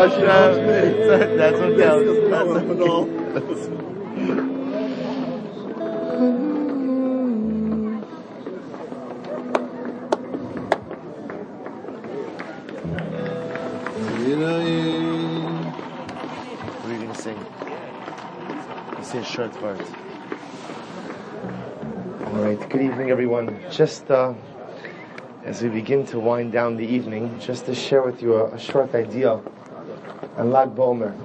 Hashem. That's what counts. What are you going to sing? You say a short part. Alright, good evening everyone. Just as we begin to wind down the evening, just to share with you a short idea on Lag BaOmer.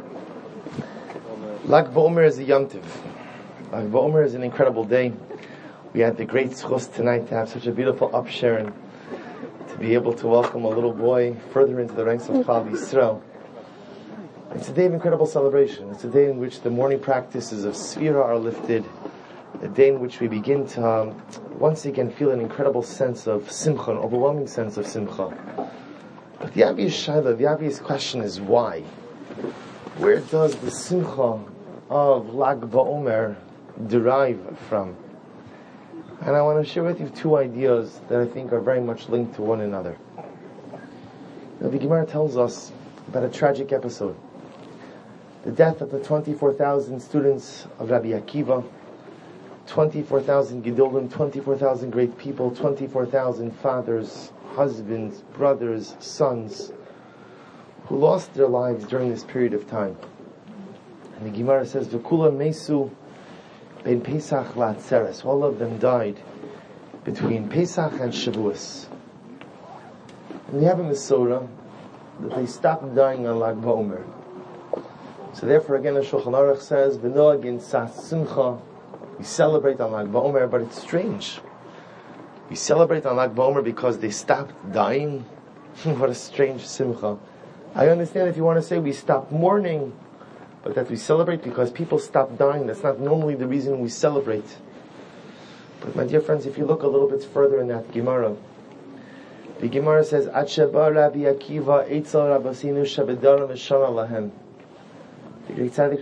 Lag BaOmer is a Yom Tov. Lag BaOmer is an incredible day. We had the great zchus tonight to have such a beautiful upsharing, to be able to welcome a little boy further into the ranks of Klal Yisrael. It's a day of incredible celebration. It's a day in which the morning practices of Sfira are lifted, a day in which we begin to once again feel an incredible sense of simcha, an overwhelming sense of simcha. But the obvious shaila, the obvious question is why? Where does the simcha of Lag BaOmer derive from? And I want to share with you two ideas that I think are very much linked to one another. The Gemara tells us about a tragic episode. The death of the 24,000 students of Rabbi Akiva, 24,000 Gedolim, 24,000 great people, 24,000 fathers, husbands, brothers, sons, who lost their lives during this period of time. And the Gemara says, V'kula mesu ben Pesach la'atzeres. All of them died between Pesach and Shavuos. And we have in the Surah that they stopped dying on Lag BaOmer. So therefore, again, the Shulchan Aruch says, "V'noag in sas simcha." We celebrate on Lag BaOmer, but it's strange. We celebrate on Lag BaOmer because they stopped dying. What a strange simcha. I understand if you want to say we stopped mourning, but that we celebrate because people stopped dying, that's not normally the reason we celebrate. But my dear friends, if you look a little bit further in that Gemara, the Gemara says, "Ad sheba Rabbi Akiva etzel Rabbasinu shebedara meshana lahem." The great tzaddik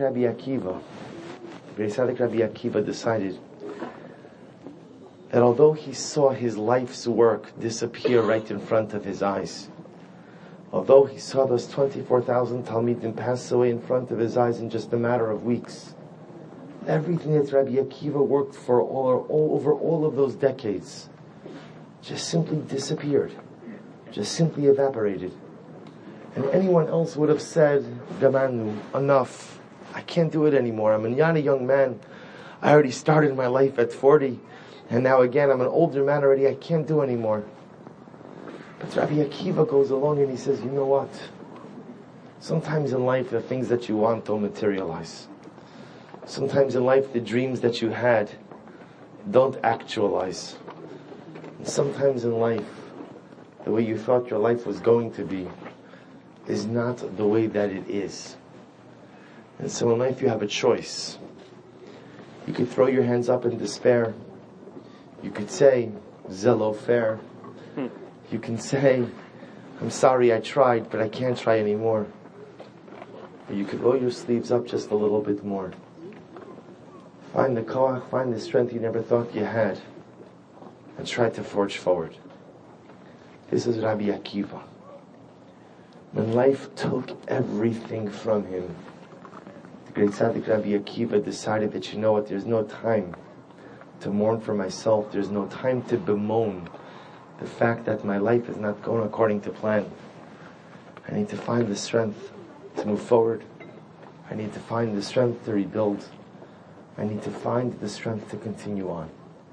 Rabbi Akiva decided that although he saw his life's work disappear right in front of his eyes, although he saw those 24,000 Talmidim pass away in front of his eyes in just a matter of weeks, everything that Rabbi Akiva worked for over all of those decades just simply disappeared, just simply evaporated. And anyone else would have said, Gamanu, enough. I can't do it anymore. I'm a young man. I already started my life at 40. And now again, I'm an older man already. I can't do anymore. But Rabbi Akiva goes along and he says, you know what? Sometimes in life, the things that you want don't materialize. Sometimes in life, the dreams that you had don't actualize. And sometimes in life, the way you thought your life was going to be is not the way that it is. And so in life you have a choice. You could throw your hands up in despair. You could say, Zelo fair. You can say, I'm sorry I tried, but I can't try anymore. Or you could roll your sleeves up just a little bit more. Find the koach, find the strength you never thought you had, and try to forge forward. This is Rabbi Akiva. When life took everything from him, the great tzaddik Rabbi Akiva decided that, you know what, there's no time to mourn for myself. There's no time to bemoan the fact that my life is not going according to plan. I need to find the strength to move forward. I need to find the strength to rebuild. I need to find the strength to continue on.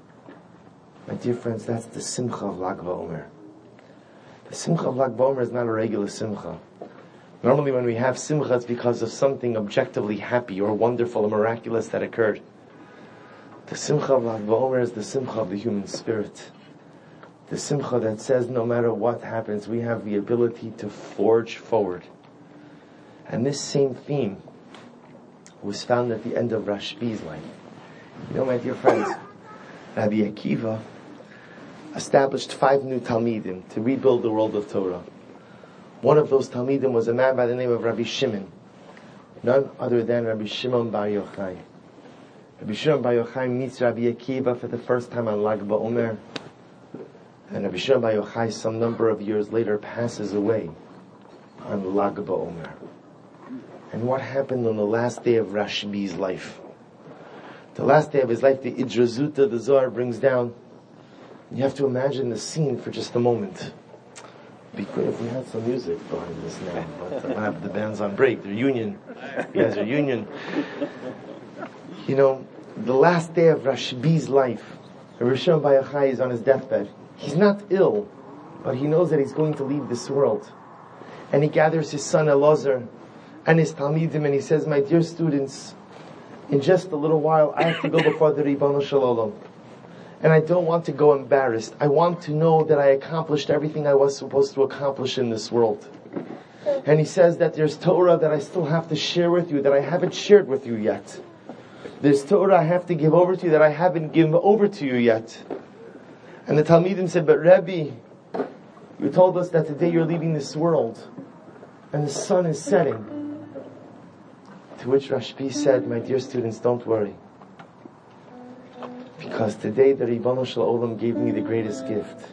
My dear friends, that's the simcha of Lag BaOmer. The simcha of Lag BaOmer is not a regular simcha. Normally when we have simcha, it's because of something objectively happy or wonderful or miraculous that occurred. The simcha of Lag BaOmer is the simcha of the human spirit. The simcha that says no matter what happens, we have the ability to forge forward. And this same theme was found at the end of Rashbi's life. You know, my dear friends, Rabbi Akiva established 5 new Talmidim to rebuild the world of Torah. One of those Talmidim was a man by the name of Rabbi Shimon, none other than Rabbi Shimon Bar Yochai. Rabbi Shimon Bar Yochai meets Rabbi Akiva for the first time on Lag BaOmer, and Rabbi Shimon Bar Yochai some number of years later passes away. on Lag BaOmer. And what happened on the last day of Rashbi's life? The last day of his life, the Idrazuta, the Zohar brings down. You have to imagine the scene for just a moment. It'd be great if we had some music behind this now, but I have the band's on break. They're union. You guys are union. You know, the last day of Rashbi's life, Rabbi Shimon Bar Yochai is on his deathbed. He's not ill, but he knows that he's going to leave this world. And he gathers his son Elazar and his Talmidim, and he says, my dear students, in just a little while I have to go before the Ribono Shel Olam. And I don't want to go embarrassed. I want to know that I accomplished everything I was supposed to accomplish in this world. And he says that there's Torah that I still have to share with you, that I haven't shared with you yet. There's Torah I have to give over to you that I haven't given over to you yet. And the Talmidim said, but Rebbe, you told us that today you're leaving this world and the sun is setting. To which Rashbi said, my dear students, don't worry. Because today the Ribono Shel Olam gave me the greatest gift.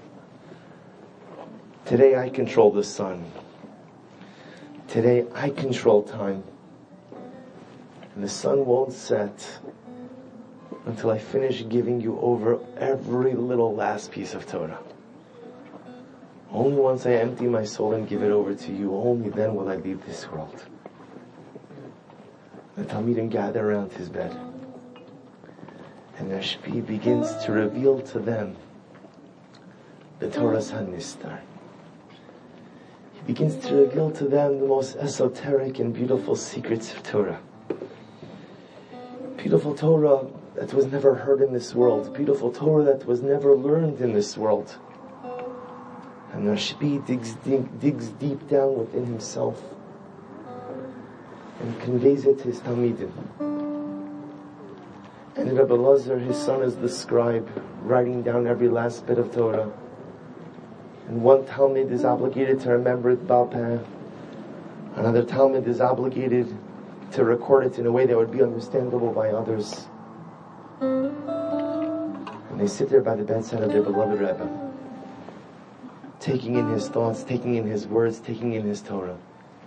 Today I control the sun. Today I control time. And the sun won't set until I finish giving you over every little last piece of Torah. Only once I empty my soul and give it over to you, only then will I leave this world. The Talmidim gather around his bed. And Rashbi begins to reveal to them the Torah's HaNistar. He begins to reveal to them the most esoteric and beautiful secrets of Torah. Beautiful Torah that was never heard in this world. Beautiful Torah that was never learned in this world. And Rashbi digs deep down within himself and conveys it to his Talmidim. And Rabbi Elazar, his son, is the scribe, writing down every last bit of Torah. And one Talmid is obligated to remember it Baal Peh. Another Talmid is obligated to record it in a way that would be understandable by others. And they sit there by the bedside of their beloved Rebbe, taking in his thoughts, taking in his words, taking in his Torah.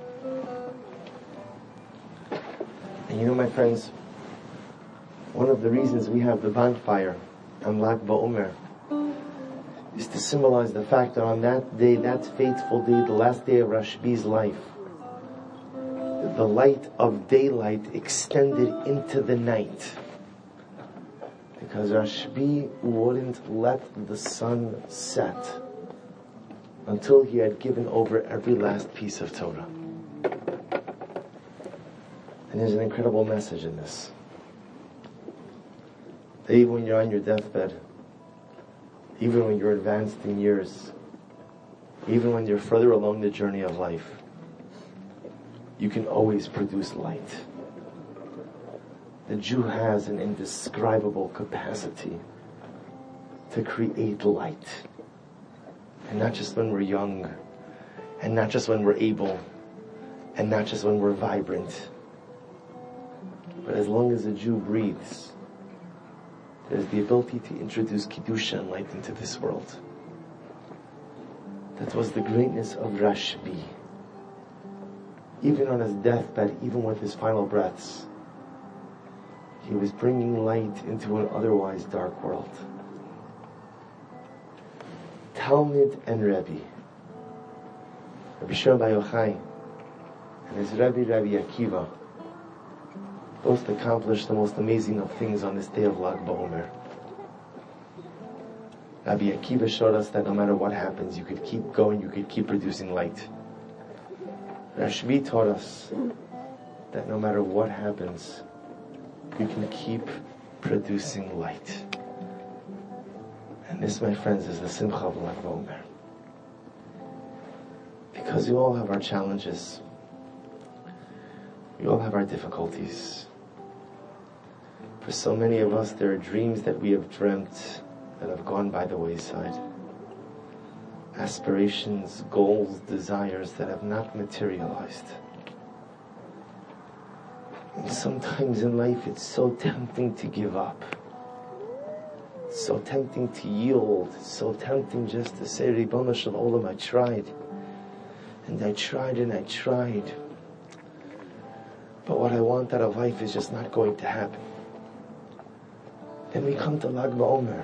And you know, my friends, one of the reasons we have the bonfire on Lag BaOmer is to symbolize the fact that on that day, that fateful day, the last day of Rashbi's life, the light of daylight extended into the night. Because Rashbi wouldn't let the sun set until he had given over every last piece of Torah. And there's an incredible message in this. That even when you're on your deathbed, even when you're advanced in years, even when you're further along the journey of life, you can always produce light. The Jew has an indescribable capacity to create light. And not just when we're young, and not just when we're able, and not just when we're vibrant, but as long as a Jew breathes, there's the ability to introduce Kedusha and light into this world. That was the greatness of Rashbi. Even on his deathbed, even with his final breaths, he was bringing light into an otherwise dark world. Talmid and Rebbe, Rabbi Shimon Bar Yochai and his Rabbi Akiva, both accomplished the most amazing of things on this day of Lag BaOmer. Rabbi Akiva showed us that no matter what happens, you could keep going, you could keep producing light. Rashbi taught us that no matter what happens, you can keep producing light. And this, my friends, is the Simcha of Lag BaOmer. Because we all have our challenges. We all have our difficulties. For so many of us, there are dreams that we have dreamt that have gone by the wayside. Aspirations, goals, desires that have not materialized. And sometimes in life it's so tempting to give up. It's so tempting to yield. It's so tempting just to say, Ribono Shel Olam, I tried. And I tried and I tried. But what I want out of life is just not going to happen. Then we come to Lag BaOmer.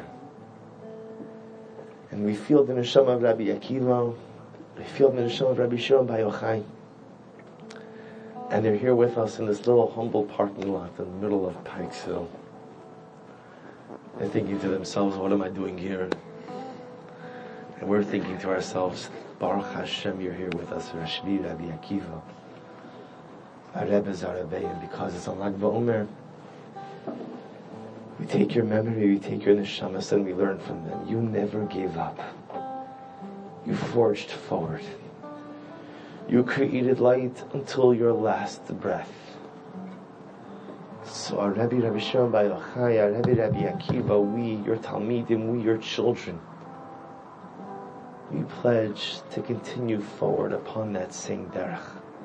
And we feel the neshama of Rabbi Akiva. We feel the neshama of Rabbi Shimon Bar Yochai. And they're here with us in this little humble parking lot in the middle of Pikesville. They're thinking to themselves, what am I doing here? And we're thinking to ourselves, Baruch Hashem, you're here with us, Rashbi, Rabbi Akiva, our Rebbe Zarabei, and because it's on Lag BaOmer, we take your memory, we take your neshamas, and we learn from them. You never gave up. You forged forward. You created light until your last breath. So our Rebbe, Rabbi Shimon Bar Yochai, our Rebbe, Rabbi Akiva, we, your Talmidim, we, your children, we pledge to continue forward upon that same derech.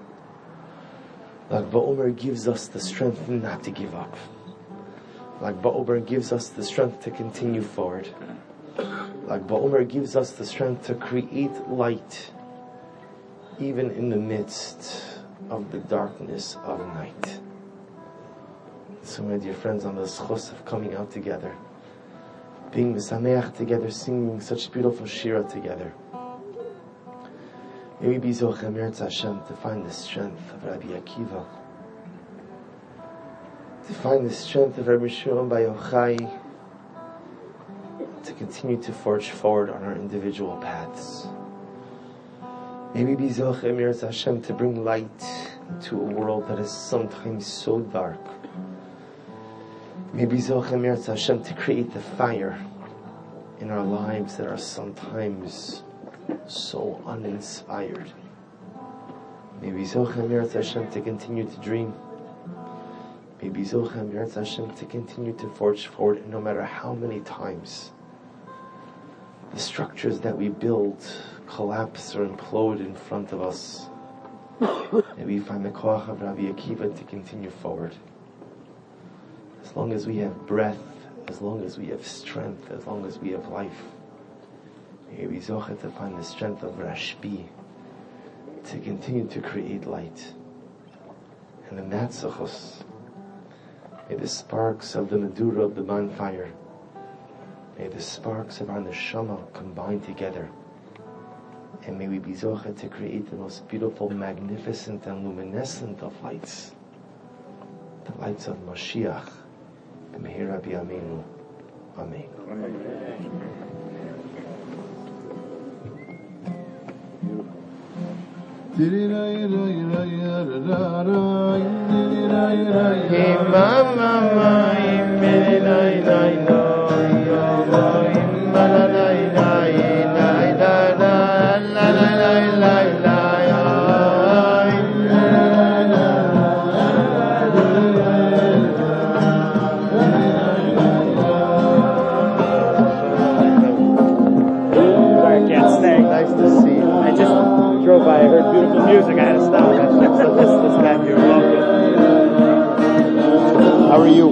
Lag BaOmer gives us the strength not to give up. Lag BaOmer gives us the strength to continue forward. Lag BaOmer gives us the strength to create light even in the midst of the darkness of night. So my dear friends, on the schos of coming out together, being mesameach together, singing such beautiful shira together, may we be zochem Eretz Hashem to find the strength of Rabbi Akiva, to find the strength of Rabbi Shimon Bar Yochai, to continue to forge forward on our individual paths. May we be zochem Eretz Hashem to bring light into a world that is sometimes so dark. May we be zochem Eretz Hashem to create the fire in our lives that are sometimes so uninspired. May we zochem Eretz Hashem to continue to dream. May we zochem Eretz Hashem to continue to forge forward, and no matter how many times the structures that we build collapse or implode in front of us, may we find the koach of Rabbi Akiva to continue forward. As long as we have breath, as long as we have strength, as long as we have life, may we zoche to find the strength of Rashbi to continue to create light. And in that zochos, may the sparks of the medura of the bonfire, may the sparks of our neshama combine together, and may we be zoche to create the most beautiful, magnificent, and luminescent of lights, the lights of Mashiach. Meher Rabbi Aminu. Amen. Drove by, I heard beautiful music, I had to stop. This time you're welcome. How are you?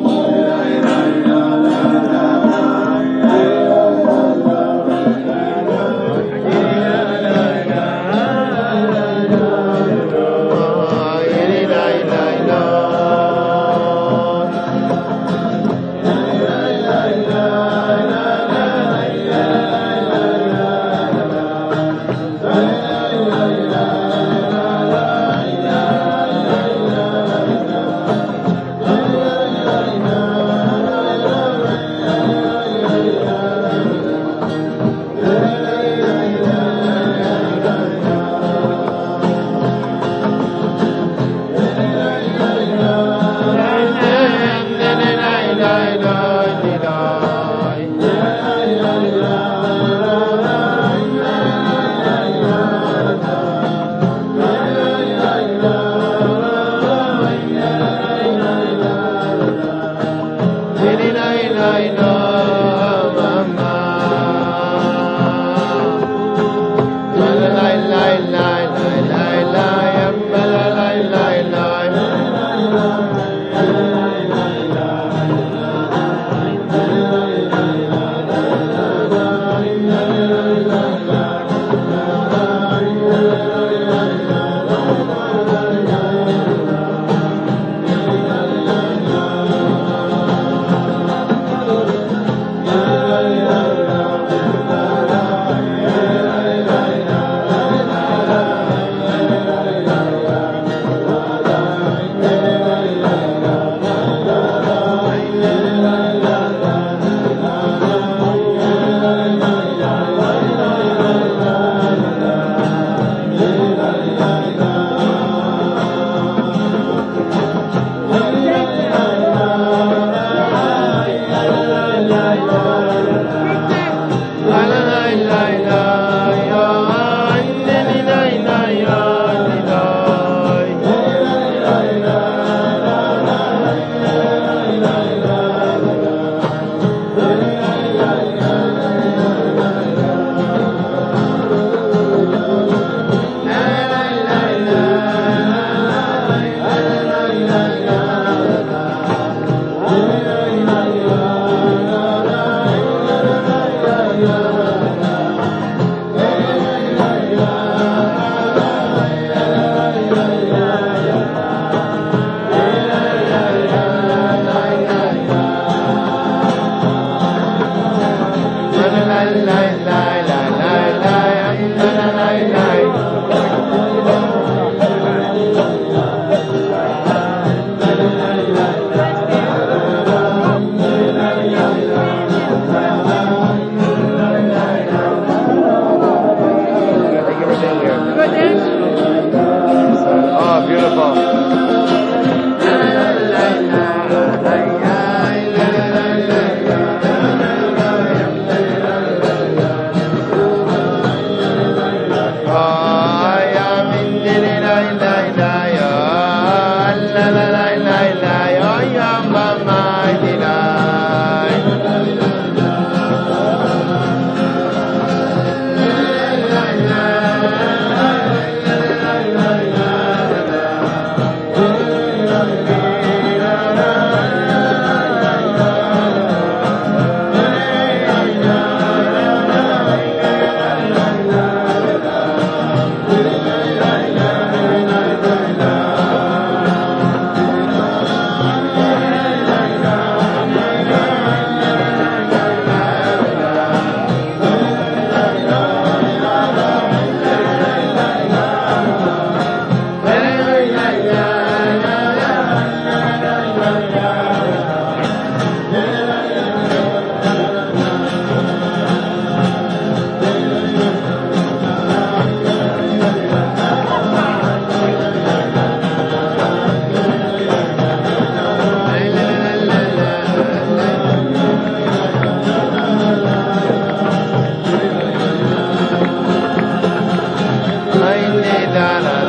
na na